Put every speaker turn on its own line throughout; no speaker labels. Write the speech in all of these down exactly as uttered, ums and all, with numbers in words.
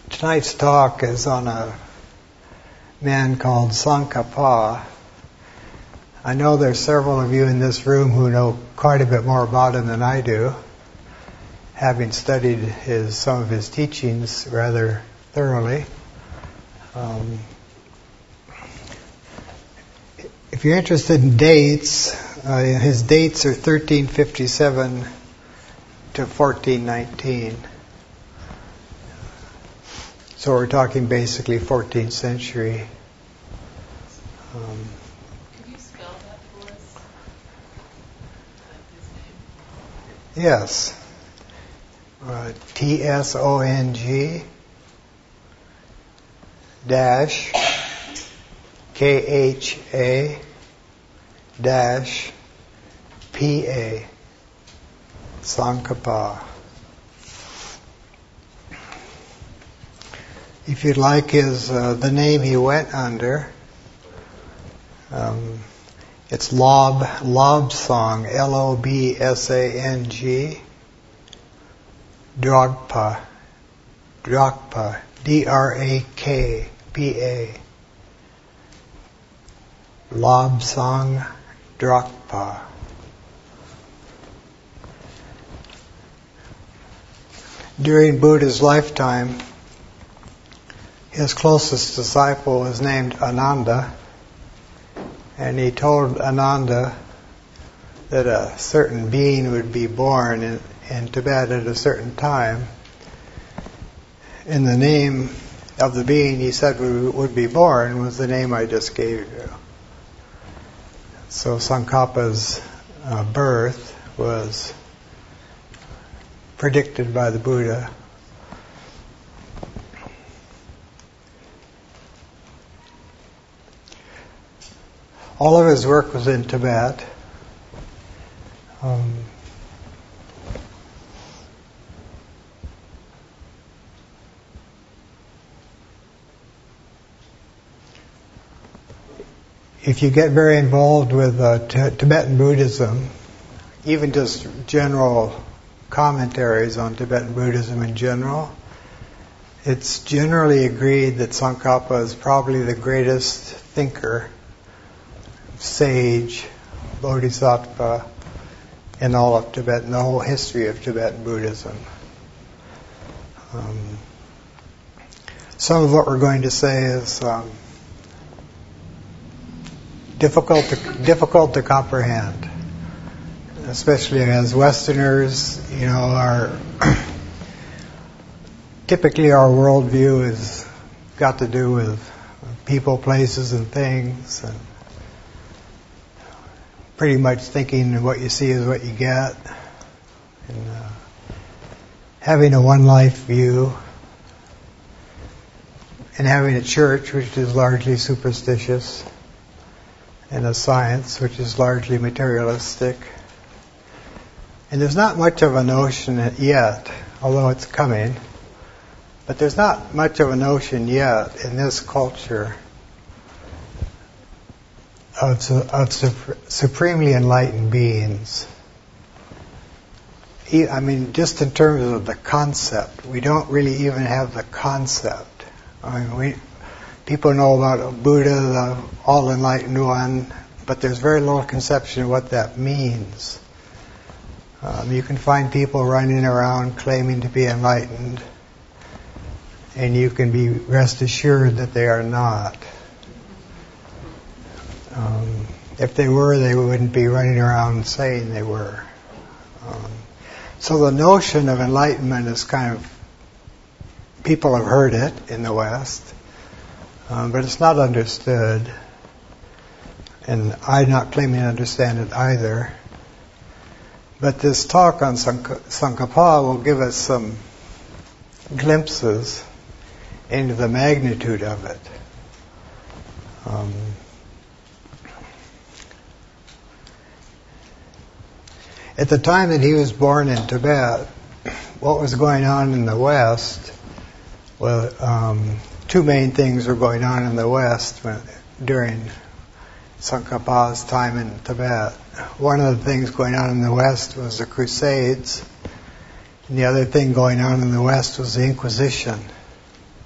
Tonight's talk is on a man called Tsongkhapa. I know there's several of you in this room who know quite a bit more about him than I do, having studied his some of his teachings rather thoroughly. Um, if you're interested in dates, uh, his dates are thirteen fifty-seven to fourteen nineteen. So we're talking basically fourteenth century. Um,
Could you spell that for us? His name?
yes. Uh, T S O N G dash K H A dash P A. Tsongkhapa. If you'd like his uh, the name he went under, um, it's Lob Lobsang, L O B S A N G, Dragpa, Dragpa, D R A K P A, Lobsang Dragpa. During Buddha's lifetime, his closest disciple was named Ananda, and he told Ananda that a certain being would be born in, in Tibet at a certain time. And the name of the being he said would be born was the name I just gave you. So Tsongkhapa's uh, birth was predicted by the Buddha. All of his work was in Tibet. Um, if you get very involved with uh, t- Tibetan Buddhism, even just general commentaries on Tibetan Buddhism in general, it's generally agreed that Tsongkhapa is probably the greatest thinker, sage, bodhisattva in all of Tibet, in the whole history of Tibetan Buddhism. Um, some of what we're going to say is um, difficult to, difficult to comprehend, especially as Westerners. You know, our typically our worldview has got to do with people, places, and things, and pretty much thinking what you see is what you get, and uh, having a one-life view, and having a church which is largely superstitious, and a science which is largely materialistic. And there's not much of a notion yet, although it's coming, but there's not much of a notion yet in this culture of, of supremely enlightened beings. I mean, just in terms of the concept, we don't really even have the concept. I mean, we people know about Buddha, the all-enlightened one, but there's very little conception of what that means. Um, you can find people running around claiming to be enlightened, and you can be rest assured that they are not. Um, if they were, they wouldn't be running around saying they were. Um, so the notion of enlightenment is kind of, people have heard it in the West, um, but it's not understood. And I'm not claiming to understand it either. But this talk on Tsongkhapa will give us some glimpses into the magnitude of it. Um, At the time that he was born in Tibet, what was going on in the West, well, um, two main things were going on in the West when, during Tsongkhapa's time in Tibet. One of the things going on in the West was the Crusades, and the other thing going on in the West was the Inquisition.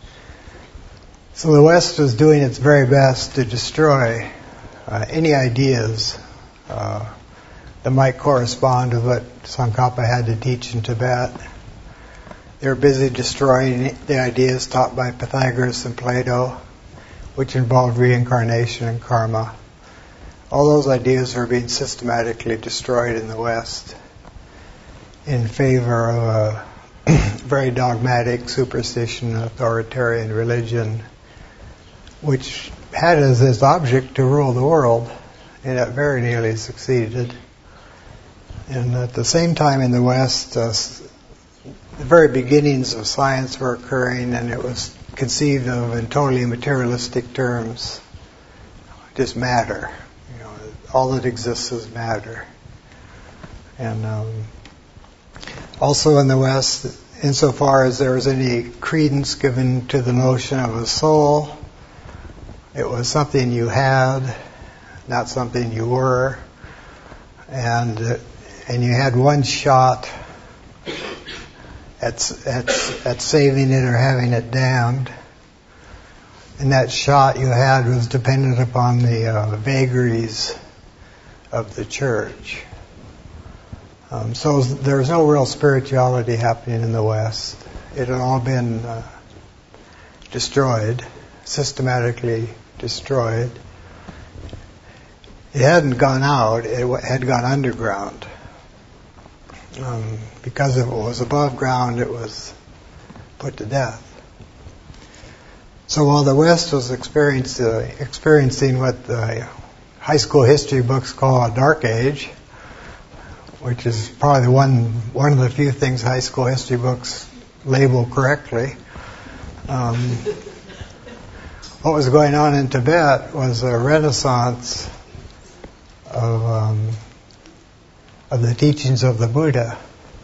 So the West was doing its very best to destroy uh, any ideas uh, that might correspond to what Tsongkhapa had to teach in Tibet. They were busy destroying the ideas taught by Pythagoras and Plato, which involved reincarnation and karma. All those ideas were being systematically destroyed in the West in favor of a very dogmatic superstition, authoritarian religion, which had as its object to rule the world, and it very nearly succeeded. And at the same time in the West, uh, the very beginnings of science were occurring, and it was conceived of in totally materialistic terms, just matter. You know, all that exists is matter. And um, also in the West, insofar as there was any credence given to the notion of a soul, it was something you had, not something you were, and uh, and you had one shot at, at at saving it or having it damned, and that shot you had was dependent upon the uh, vagaries of the church. Um, so there was no real spirituality happening in the West. It had all been uh, destroyed, systematically destroyed. It hadn't gone out, it had gone underground. Um, because if it was above ground, it was put to death. So while the West was experienced, uh, experiencing what the high school history books call a dark age, which is probably one one of the few things high school history books label correctly. Um, what was going on in Tibet was a renaissance of um, of the teachings of the Buddha.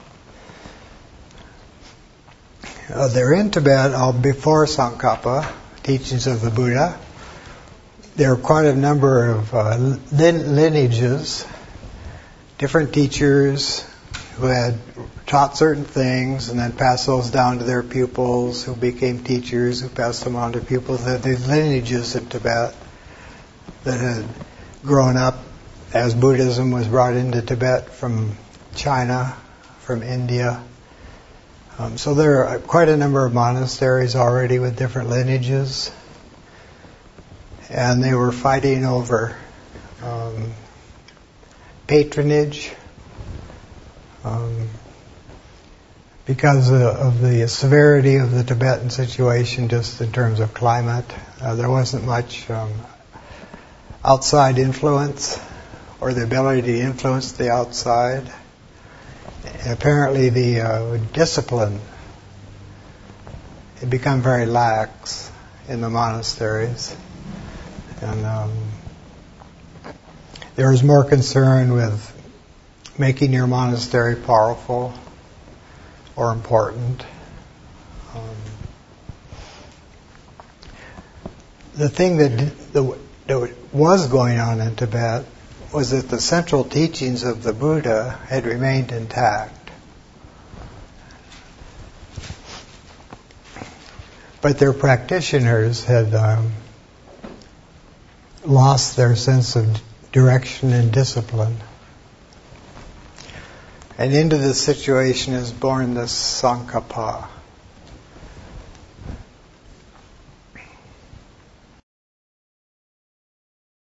Uh, they're in Tibet all before Tsongkhapa, teachings of the Buddha. There are quite a number of uh, lin- lineages, different teachers who had taught certain things and then passed those down to their pupils, who became teachers, who passed them on to pupils. There are these lineages in Tibet that had grown up as Buddhism was brought into Tibet from China, from India. Um, so there are quite a number of monasteries already with different lineages, and they were fighting over um, patronage um, because of the severity of the Tibetan situation, just in terms of climate. Uh, there wasn't much um, outside influence or the ability to influence the outside. Apparently the uh, discipline had become very lax in the monasteries, and um, there was more concern with making your monastery powerful or important. Um, the thing that, the, that was going on in Tibet was that the central teachings of the Buddha had remained intact. But their practitioners had um, lost their sense of direction and discipline. And into this situation is born this Tsongkhapa.